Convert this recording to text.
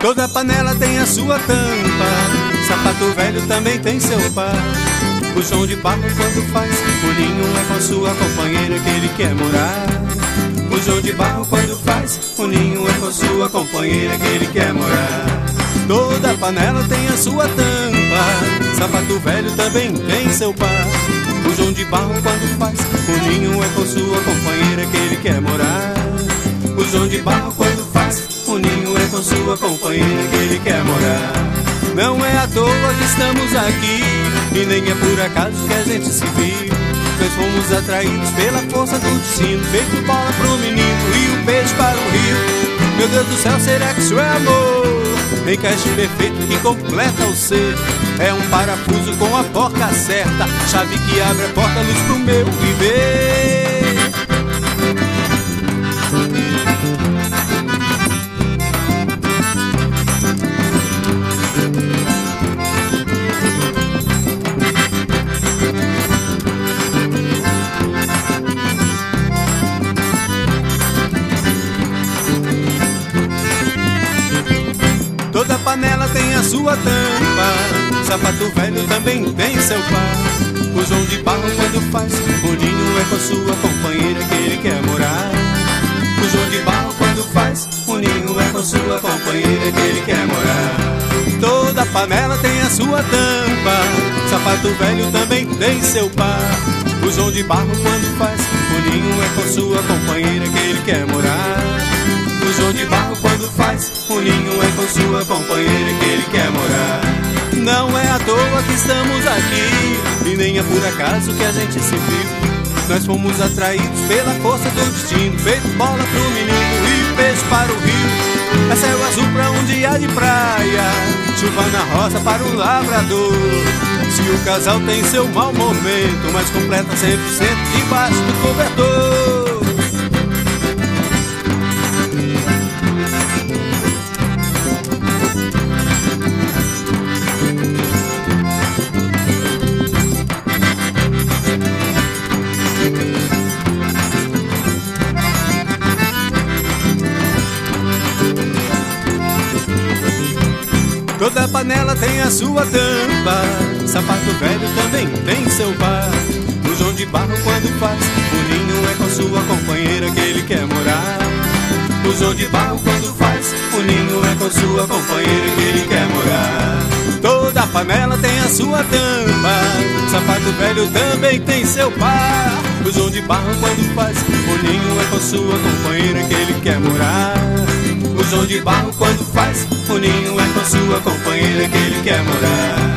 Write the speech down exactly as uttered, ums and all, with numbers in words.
Toda panela tem a sua tampa, sapato velho também tem seu par. O João de Barro quando faz o ninho é com sua companheira que ele quer morar. O João de Barro quando faz o ninho é com sua companheira que ele quer morar. Toda panela tem a sua tampa, sapato velho também tem seu par. O João de Barro quando faz o ninho é com sua companheira que ele quer morar. O João de Barro quando faz o ninho é com sua companheira que ele quer morar. Não é à toa que estamos aqui, e nem é por acaso que a gente se viu. Nós fomos atraídos pela força do destino, feito bola pro menino e o peixe para o rio. Meu Deus do céu, será que isso é amor? Encaixe perfeito que completa o ser. É um parafuso com a porca certa, chave que abre a porta-luz pro meu viver. Toda panela tem a sua tampa, sapato velho também tem seu par. O João de Barro quando faz o ninho é com sua companheira que ele quer morar. O João de Barro quando faz o ninho é com sua companheira que ele quer morar. Toda panela tem a sua tampa, sapato velho também tem seu par. O João de Barro quando faz o ninho é com sua companheira que ele quer morar. O João de Barro quando faz o ninho é com sua companheira que ele quer morar. Não é à toa que estamos aqui, e nem é por acaso que a gente se viu. Nós fomos atraídos pela força do destino, feito bola pro menino e peixe para o rio. É céu azul pra um dia de praia, chuva na roça para o lavrador. Se o casal tem seu mau momento, mas completa cem por cento debaixo do cobertor. Toda panela tem a sua tampa, sapato velho também tem seu par. O João de Barro quando faz o ninho é com sua companheira que ele quer morar. O João de Barro quando faz o ninho é com sua companheira que ele quer morar. Toda panela tem a sua tampa, sapato velho também tem seu par. O João de Barro quando faz o ninho é com sua companheira que ele quer morar. O João de Barro quando faz o ninho é com sua companheira que ele quer morar.